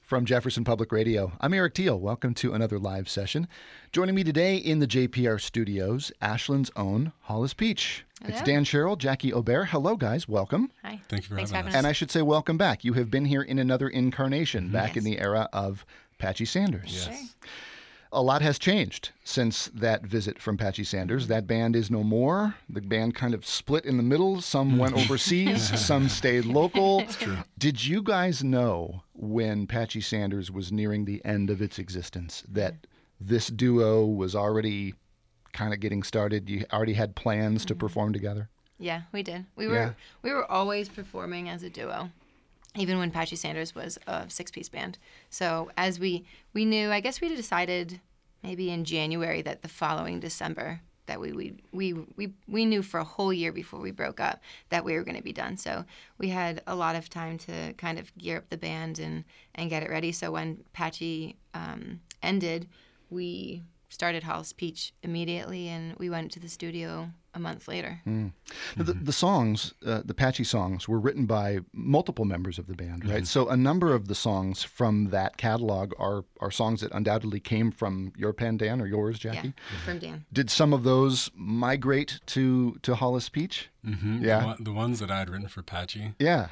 From Jefferson Public Radio, I'm Eric Teal. Welcome to another live session. Joining me today in the JPR studios, Ashland's own Hollis Peach. Hello. It's Dan Sherrill, Jackie Aubert. Hello, guys. Welcome. Hi. Thank you for having us. And I should say welcome back. You have been here in another incarnation, back in the era of Patchy Sanders. Yes. Sure. A lot has changed since that visit from Patchy Sanders. That band is no more. The band kind of split in the middle. Some went overseas, some stayed local. It's true. Did you guys know when Patchy Sanders was nearing the end of its existence that this duo was already kind of getting started? You already had plans to perform together? Yeah, we did. We Yeah. were always performing as a duo, even when Patchy Sanders was a six-piece band. So as we knew, I guess we decided maybe in January that the following December that we knew for a whole year before we broke up that we were going to be done. So we had a lot of time to kind of gear up the band and get it ready. So when Patchy ended, we started Hollis Peach immediately, and we went to the studio a month later. The songs, the Patchy songs, were written by multiple members of the band, right? So a number of the songs from that catalog are songs that undoubtedly came from your pen, Dan, or yours, Jackie? Yeah, from Dan. Did some of those migrate to Hollis Peach? Mm-hmm. Yeah. The ones that I had written for Patchy, Yeah,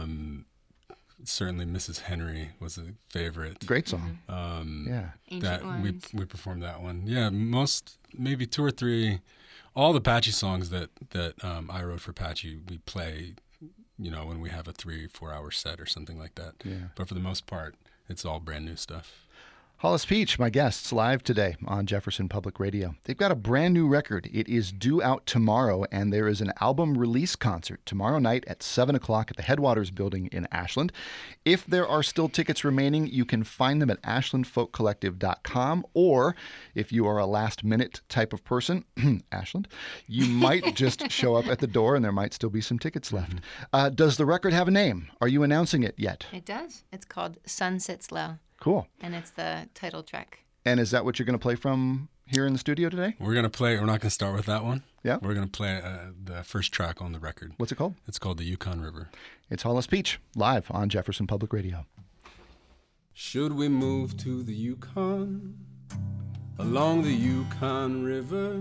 certainly Mrs. Henry was a favorite. great song. Yeah. Ancient That Ones. we performed that one. Yeah, maybe two or three. All the Patchy songs that I wrote for Patchy, we play, when we have a 3-4 hour set or something like that. Yeah. But for the most part, it's all brand new stuff. Hollis Peach, my guests, live today on Jefferson Public Radio. They've got a brand new record. It is due out tomorrow, and there is an album release concert tomorrow night at 7 o'clock at the Headwaters Building in Ashland. If there are still tickets remaining, you can find them at ashlandfolkcollective.com, or if you are a last-minute type of person, Ashland, you might just show up at the door and there might still be some tickets left. Does the record have a name? Are you announcing it yet? It does. It's called Sun Sits Low, Cool. and it's the title track. And is that what you're going to play from here in the studio today? We're not going to start with that one. Yeah. We're going to play the first track on the record. What's it called? It's called the Yukon River. It's Hollis Peach, live on Jefferson Public Radio. Should we move to the Yukon, along the Yukon River,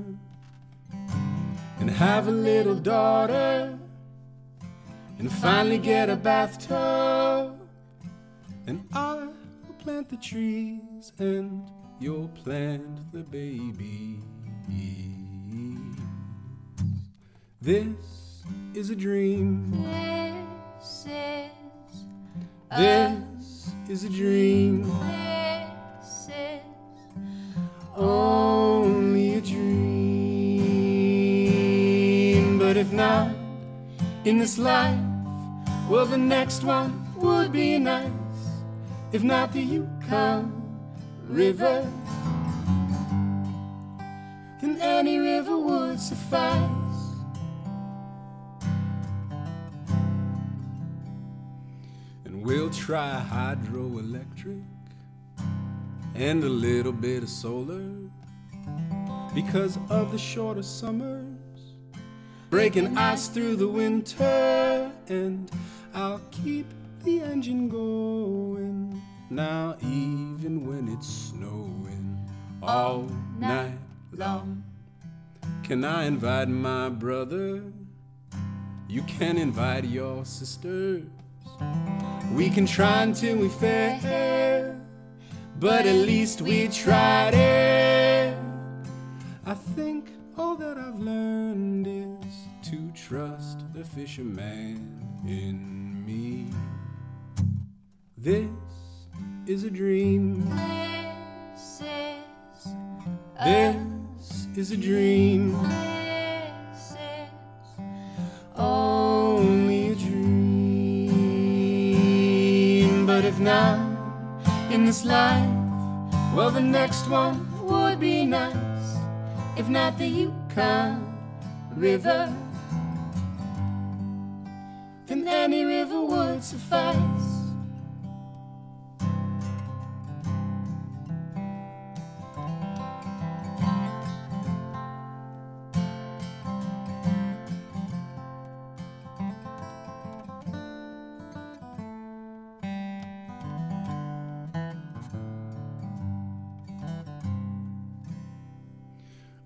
and have a little daughter, and finally get a bathtub, and I will plant the trees, and you'll plant the baby. This is a dream. This This is a dream. This is Only a dream. But if not in this life, well, the next one would be nice. If not the Yukon River, then any river would suffice. And we'll try hydroelectric and a little bit of solar, because of the shorter summers, breaking ice through the winter. And I'll keep the engine going now, even when it's snowing all night long. Can I invite my brother? You can invite your sisters. We can try until we fail, but at least we tried it. I think all that I've learned is to trust the fisherman in me. This is a dream. This This is a dream. This is Only a dream. But if not in this life, well, the next one would be nice. If not the Yukon River, then any river would suffice.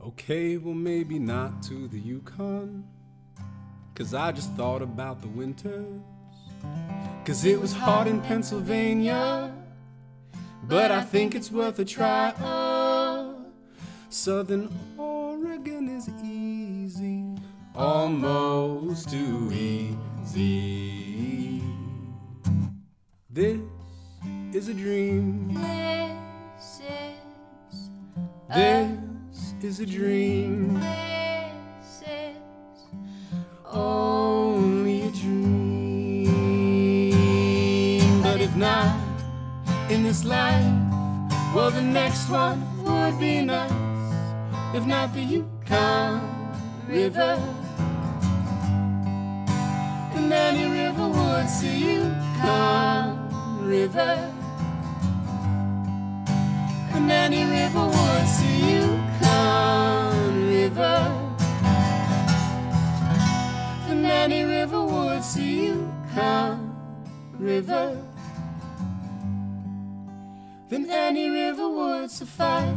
Okay, well maybe not to the Yukon, 'cause I just thought about the winters, 'cause it was hot in Pennsylvania, but I think it's worth a try. Southern Oregon is easy, almost too easy. This is a dream. This is a dream. This is Only a dream. But if not in this life, well, the next one would be nice. If not the Yukon River, and any river would see Yukon River, and any river would see Yukon River, and any river would see Yukon River, then any river would suffice.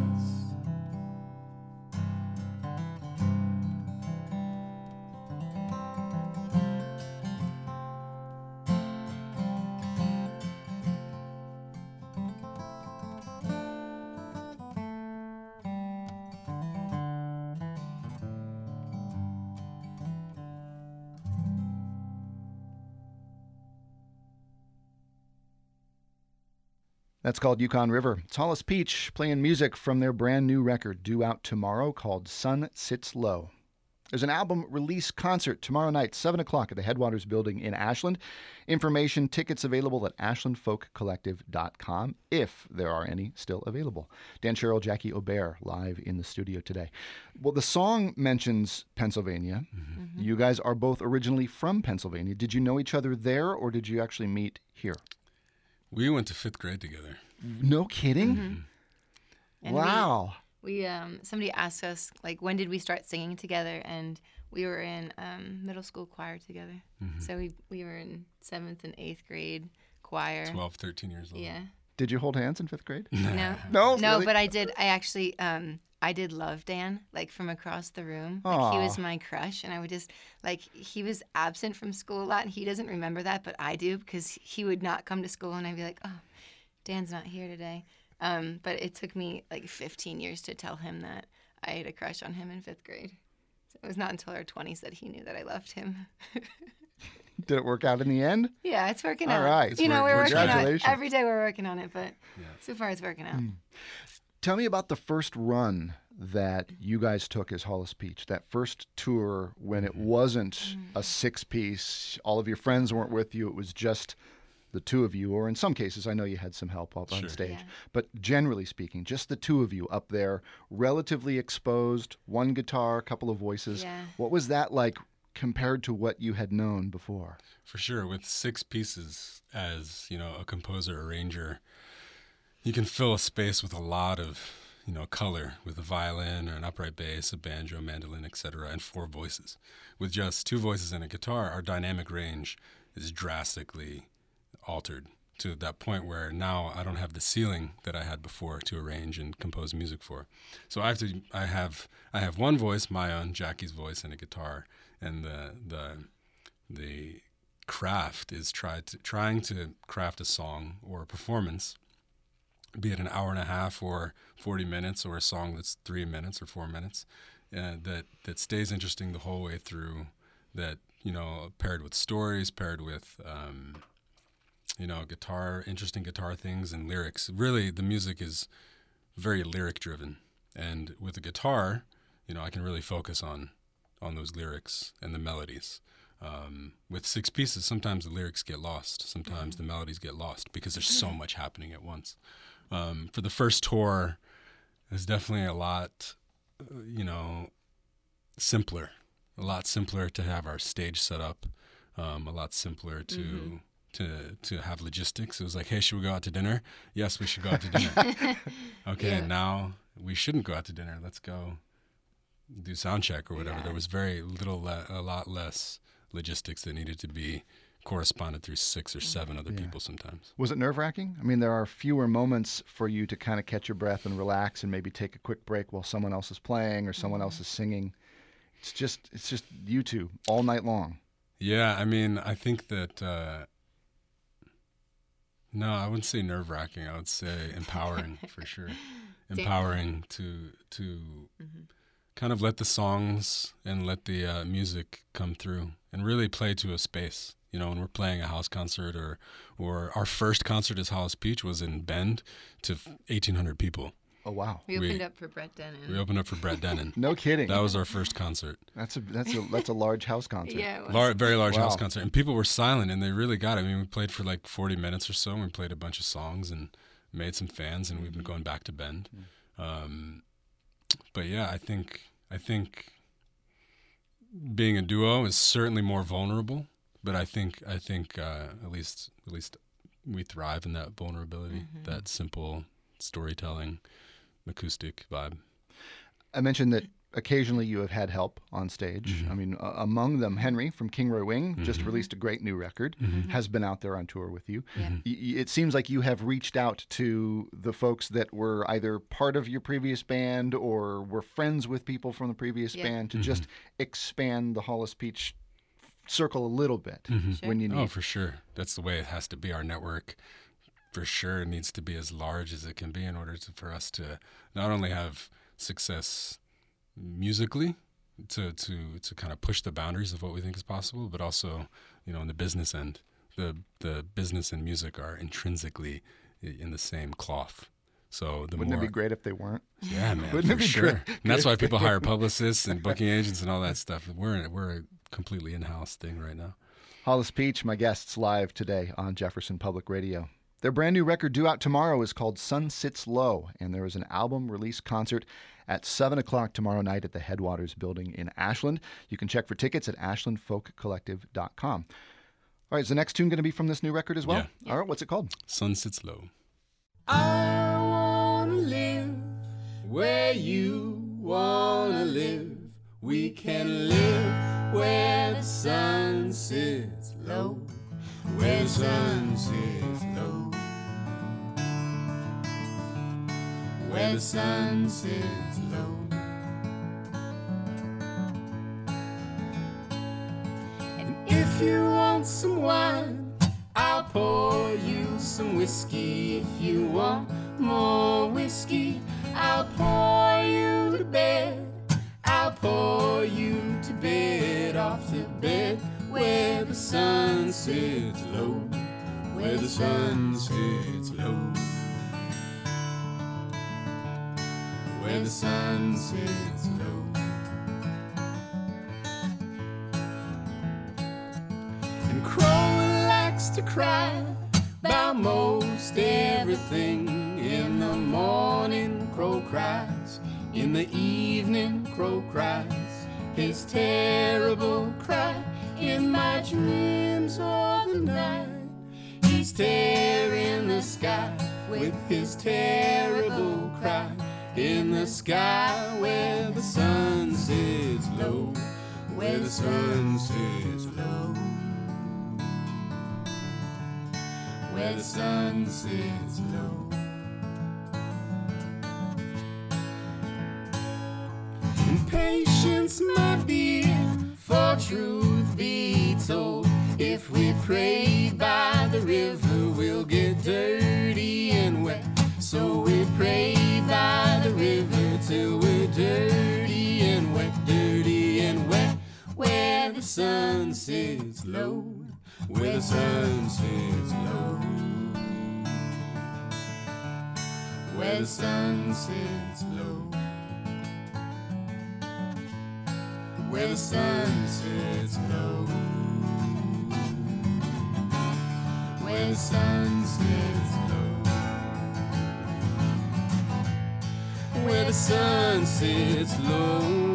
That's called Yukon River. It's Hollis Peach playing music from their brand new record due out tomorrow called Sun Sits Low. There's an album release concert tomorrow night, 7 o'clock at the Headwaters Building in Ashland. Information, tickets available at ashlandfolkcollective.com, if there are any still available. Dan Sherrill, Jackie Aubert, live in the studio today. Well, the song mentions Pennsylvania. Mm-hmm. You guys are both originally from Pennsylvania. Did you know each other there, or did you actually meet here? We went to 5th grade together. No kidding? Mm-hmm. And wow. We somebody asked us, like, when did we start singing together? And we were in middle school choir together. Mm-hmm. So we were in 7th and 8th grade choir. 12, 13 years old. Yeah. Did you hold hands in 5th grade? No. No, no, really? But I did. I actually, I did love Dan, like, from across the room. Like, he was my crush, and I would just, like, he was absent from school a lot, and he doesn't remember that, but I do, because he would not come to school, and I'd be like, oh, Dan's not here today. But it took me, like, 15 years to tell him that I had a crush on him in 5th grade. So it was not until our 20s that he knew that I loved him. Did it work out in the end? Yeah, it's working out. All right. You know, we're working on it. Congratulations. Every day we're working on it, but so far it's working out. Tell me about the first run that you guys took as Hollis Peach, that first tour when it wasn't a 6-piece, all of your friends weren't with you, it was just the two of you, or in some cases, I know you had some help up on stage, but generally speaking, just the two of you up there, relatively exposed, one guitar, a couple of voices. Yeah. What was that like compared to what you had known before? For sure, with 6 pieces as, you know, a composer, arranger, you can fill a space with a lot of, you know, color with a violin or an upright bass, a banjo, mandolin, etc., and 4 voices. With just 2 voices and a guitar, our dynamic range is drastically altered to that point where now I don't have the ceiling that I had before to arrange and compose music for. So I have one voice, my own, Jackie's voice, and a guitar, and the craft is trying to craft a song or a performance, be it an hour and a half or 40 minutes, or a song that's 3 minutes or 4 minutes, that stays interesting the whole way through, that, you know, paired with stories, paired with you know, interesting guitar things and lyrics. Really, the music is very lyric driven, and with the guitar, you know, I can really focus on those lyrics and the melodies. With 6 pieces, sometimes the lyrics get lost, sometimes the melodies get lost because there's so much happening at once. For the first tour, it's definitely a lot, you know, simpler. A lot simpler to have our stage set up. A lot simpler to have logistics. It was like, hey, should we go out to dinner? Yes, we should go out to dinner. Okay, now we shouldn't go out to dinner. Let's go do sound check or whatever. There was very little, a lot less logistics that needed to be corresponded through 6 or 7 other people sometimes. Was it nerve-wracking? I mean, there are fewer moments for you to kind of catch your breath and relax and maybe take a quick break while someone else is playing or someone else is singing. It's just you two all night long. Yeah, I mean, I think that, no, I wouldn't say nerve-wracking. I would say empowering for sure. Empowering to kind of let the songs and let the music come through and really play to a space. You know, when we're playing a house concert or our first concert as Hollis Peach was in Bend to 1,800 people. Oh, wow. We opened up for Brett Dennen. We opened up for Brett Dennen. No kidding. That was our first concert. That's a large house concert. Yeah, it was. Very large house concert. And people were silent, and they really got it. I mean, we played for like 40 minutes or so, and we played a bunch of songs and made some fans, and we've been going back to Bend. But yeah, I think being a duo is certainly more vulnerable, but I think at least we thrive in that vulnerability, that simple storytelling, acoustic vibe. I mentioned that occasionally you have had help on stage. I mean, among them, Henry from King Roy Wing just released a great new record, has been out there on tour with you. It seems like you have reached out to the folks that were either part of your previous band or were friends with people from the previous band to just expand the Hollis Peach circle a little bit when you need. Oh, for sure. That's the way it has to be. Our network, for sure, needs to be as large as it can be in order for us to not only have success musically to kind of push the boundaries of what we think is possible, but also, you know, on the business end, the business and music are intrinsically in the same cloth. So Wouldn't it be great if they weren't? Yeah, man, Wouldn't it for be sure. great? And that's why people hire publicists and booking agents and all that stuff. We're a completely in-house thing right now. Hollis Peach, my guests live today on Jefferson Public Radio. Their brand new record due out tomorrow is called Sun Sits Low, and there is an album release concert at 7 o'clock tomorrow night at the Headwaters Building in Ashland. You can check for tickets at ashlandfolkcollective.com. All right, is the next tune going to be from this new record as well? Yeah. All right, what's it called? Sun Sits Low. I wanna live where you wanna live. We can live where the sun sits low, where the sun sits low, where the sun sits low. And if you want some wine, I'll pour you some whiskey. If you want more whiskey, I'll pour you to bed. I'll pour you to bed, off to bed, where the sun sits low, where the sun sits low, where the sun sits low. And Crow likes to cry about most everything. In the morning, Crow cries. In the evening, Crow cries his terrible cry. In my dreams all the night, he's tearing the sky with his terrible cry. In the sky where the sun sits low, where the sun sits low, where the sun sits low. And patience, my dear, for truth be told, if we pray by the river, we'll get dirty and wet. So we pray by the river till we're dirty and wet, where the sun sits low, where the sun sits low, where the sun sits low, where the sun sits low, where the sun sits low, where the sun sits low,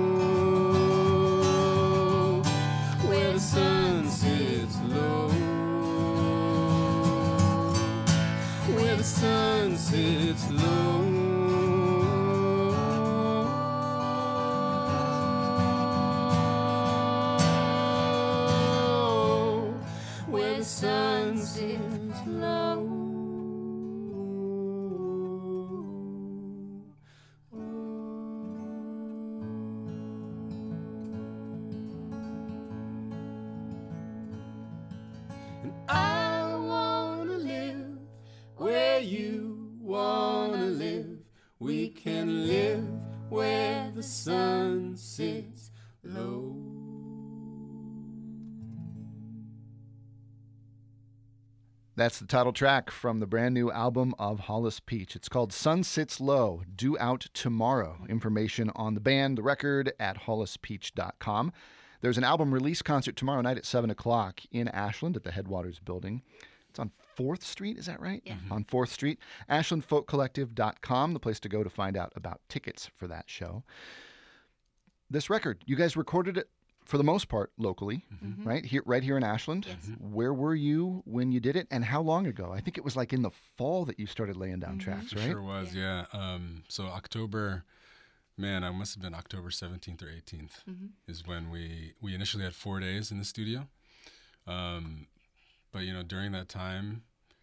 where the sun sits low, where the sun sits low, where the where you wanna live. We can live where the sun sits low. That's the title track from the brand new album of Hollis Peach. It's called Sun Sits Low, due out tomorrow. Information on the band, the record, at hollispeach.com. There's an album release concert tomorrow night at 7 o'clock in Ashland at the Headwaters Building. It's on 4th Street, is that right? Yeah. On 4th Street. AshlandFolkCollective.com, the place to go to find out about tickets for that show. This record, you guys recorded it for the most part locally, right here in Ashland. Yes. Where were you when you did it, and how long ago? I think it was like in the fall that you started laying down tracks, right? Sure was, yeah. So October, I must have been October 17th or 18th is when we initially had 4 days in the studio. But, during that time,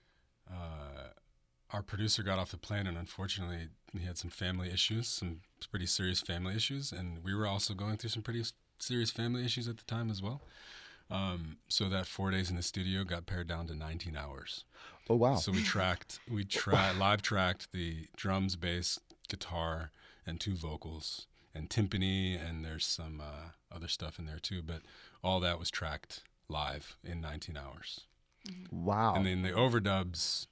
our producer got off the plane, and unfortunately he had some family issues, some pretty serious family issues, and we were also going through some pretty serious family issues at the time as well. So that 4 days in the studio got pared down to 19 hours. Oh, wow. So live tracked the drums, bass, guitar, and 2 vocals, and timpani, and there's some other stuff in there too, but all that was tracked live in 19 hours. Wow. And then the overdubs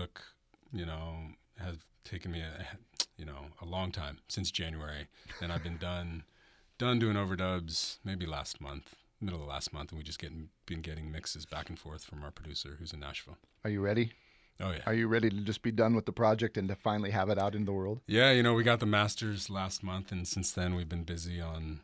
have taken me a long time, since January, and I've been done doing overdubs maybe middle of last month, and we just been getting mixes back and forth from our producer who's in Nashville. Are you ready? Oh yeah. Are you ready to just be done with the project and to finally have it out in the world? Yeah, we got the masters last month, and since then we've been busy on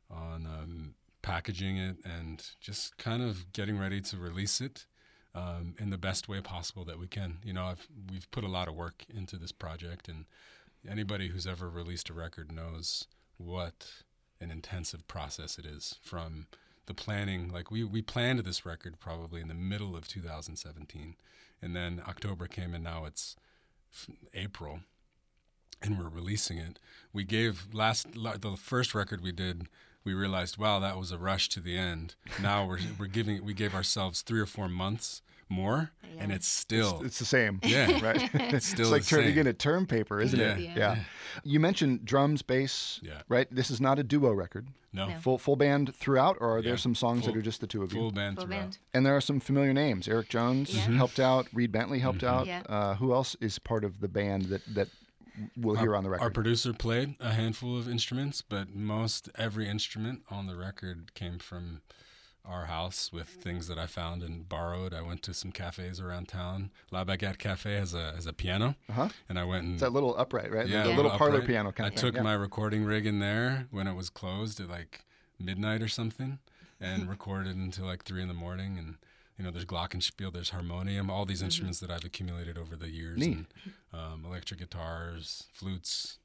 packaging it and just kind of getting ready to release it in the best way possible that we can. We've put a lot of work into this project, and anybody who's ever released a record knows what an intensive process it is. From the planning, like we planned this record probably in the middle of 2017, and then October came, and now it's April, and we're releasing it. We gave the first record we did, we realized, wow, that was a rush to the end. Now we gave ourselves 3 or 4 months more, and it's still it's the same. Yeah, Right. It's still it's like the turning same. in a term paper, isn't it? Yeah. You mentioned drums, bass, right? This is not a duo record. No. Full band throughout, or are there Yeah. some songs that are just the two of you? Full band Full throughout. band. And there are some familiar names. Eric Jones Yeah. helped out. Reed Bentley helped out. Yeah. Who else is part of the band that we'll hear on the record? Our producer played a handful of instruments, but most every instrument on the record came from our house with things that I found and borrowed. I went to some cafes around town. La Baguette Cafe has a piano, and I went and It's that little upright, right? yeah, the a little parlor upright. piano kind I of took thing. my recording rig in there when it was closed at like midnight or something, and recorded until like 3 a.m. And there's glockenspiel, there's harmonium, all these instruments that I've accumulated over the years. Neat. And, electric guitars, flutes,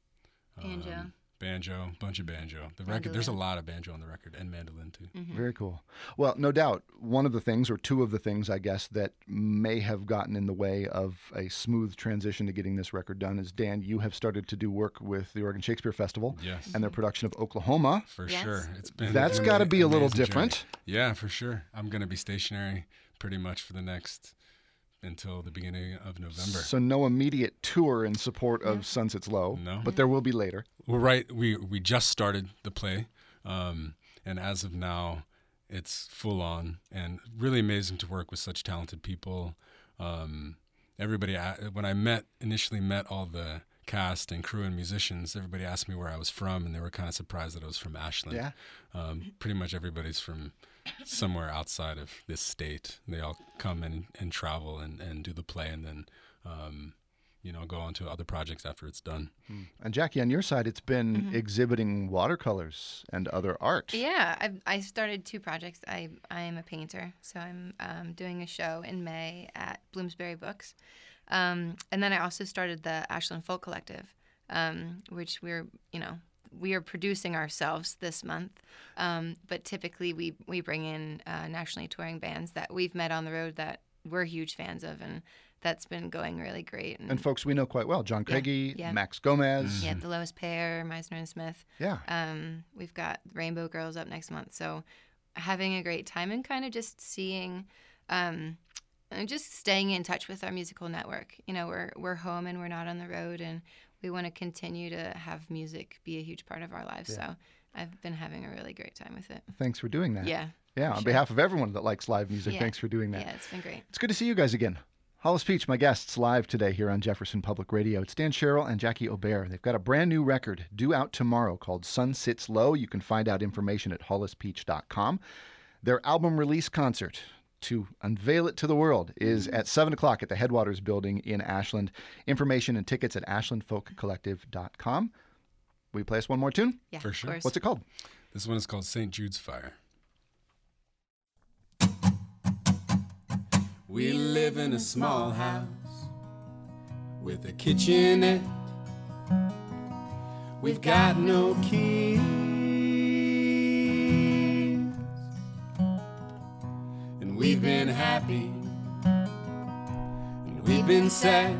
Banjo. Bunch of banjo. The record, there's a lot of banjo on the record, and mandolin too. Very cool. Well, no doubt, one of the things, or two of the things, I guess, that may have gotten in the way of a smooth transition to getting this record done is, Dan, you have started to do work with the Oregon Shakespeare Festival Yes. and their production of Oklahoma. For Yes. sure. That's got to be a little different. Yeah, for sure. I'm going to be stationary pretty much for the next until the beginning of November. So no immediate tour in support of Sunsets Low, No. but there will be later. Well, right. We just started the play, and as of now, it's full on and really amazing to work with such talented people. Everybody, when I initially met all the cast and crew and musicians, everybody asked me where I was from, and they were kind of surprised that I was from Ashland. Yeah. Pretty much everybody's from somewhere outside of this state. They all come and travel and do the play, and then go on to other projects after it's done. And Jackie, on your side, it's been exhibiting watercolors and other art. Yeah, I started 2 projects. I am a painter, so I'm doing a show in May at Bloomsbury Books. And then I also started the Ashland Folk Collective, which we are producing ourselves this month. But typically we bring in nationally touring bands that we've met on the road that we're huge fans of, and that's been going really great. And folks we know quite well, John Craigie, yeah. Max Gomez. Yeah, the Lois Pear, Meisner and Smith. Yeah. We've got Rainbow Girls up next month. So having a great time and kind of just seeing just staying in touch with our musical network. You know, we're home and we're not on the road, and we want to continue to have music be a huge part of our lives. Yeah. So I've been having a really great time with it. Thanks for doing that. Yeah. Yeah, on behalf of everyone that likes live music, Yeah. thanks for doing that. Yeah, it's been great. It's good to see you guys again. Hollis Peach, my guests, live today here on Jefferson Public Radio. It's Dan Sherrill and Jackie Aubert. They've got a brand new record due out tomorrow called Sun Sits Low. You can find out information at hollispeach.com. Their album release concert, to unveil it to the world, is at 7 o'clock at the Headwaters Building in Ashland. Information and tickets at ashlandfolkcollective.com. Will you play us one more tune? Yeah, For of sure. course. What's it called? This one is called St. Jude's Fire. We live in a small house with a kitchenette. We've got no keys, and we've been happy, and we've been sad.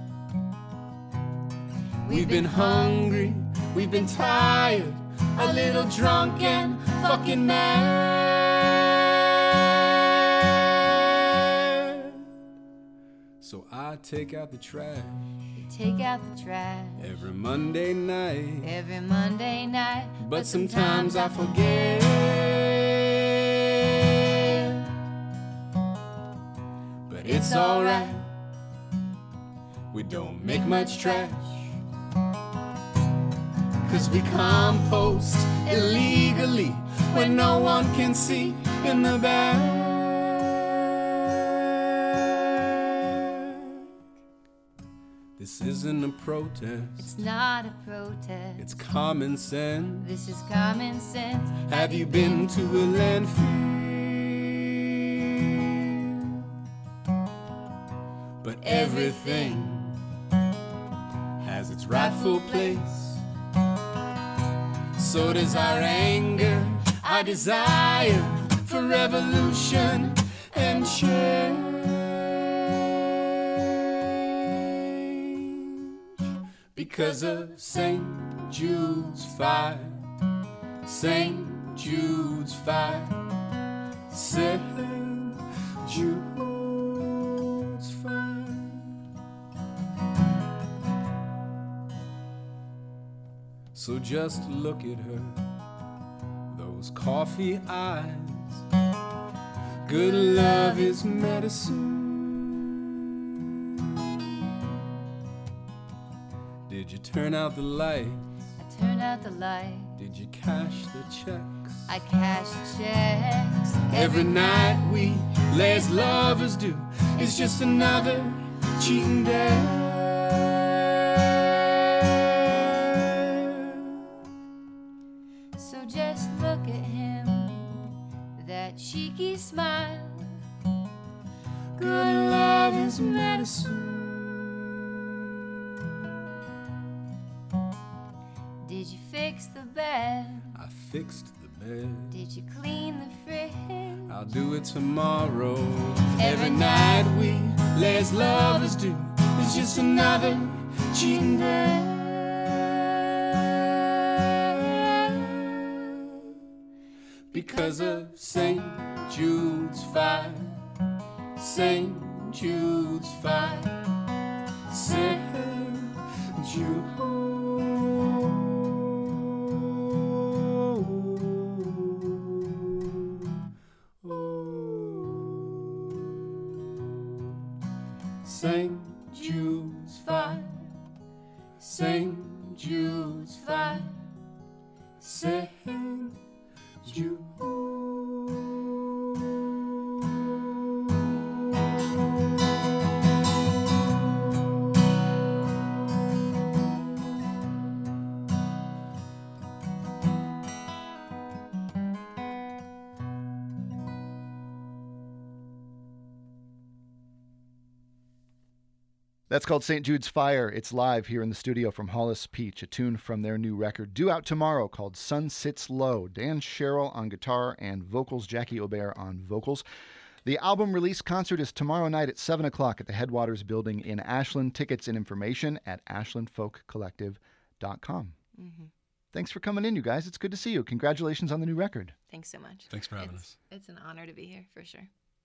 We've been hungry, we've been tired, a little drunk and fucking mad. So I take out the trash Take out the trash every Monday night, every Monday night. but sometimes I forget. But it's alright, we don't make much trash, 'cause we compost illegally when no one can see in the back. This isn't a protest, It's not a protest. it's common sense. This is common sense. Have you been to a landfill? But everything has its rightful place. So does our anger, our desire for revolution and change. Because of St. Jude's fire, St. Jude's fire, St. Jude's fire. So just look at her, those coffee eyes. Good love is medicine. Did you turn out the light? I turn out the light. Did you cash the checks? I cash checks. Every night we lay as lovers do is just another cheating day. So just look at him, that cheeky smile. Good love is medicine. Did you fix the bed? I fixed the bed. Did you clean the fridge? I'll do it tomorrow. Every night we lay as lovers do is just another cheating day. Because of St. Jude's fire, St. Jude's fire, St. Jude. St. Jude's fire, St. Jude's fire, St. Jude. That's called St. Jude's Fire. It's live here in the studio from Hollis Peach, a tune from their new record due out tomorrow called Sun Sits Low. Dan Sherrill on guitar and vocals, Jackie Aubert on vocals. The album release concert is tomorrow night at 7 o'clock at the Headwaters Building in Ashland. Tickets and information at ashlandfolkcollective.com. Mm-hmm. Thanks for coming in, you guys. It's good to see you. Congratulations on the new record. Thanks so much. Thanks for having us. It's an honor to be here, for sure.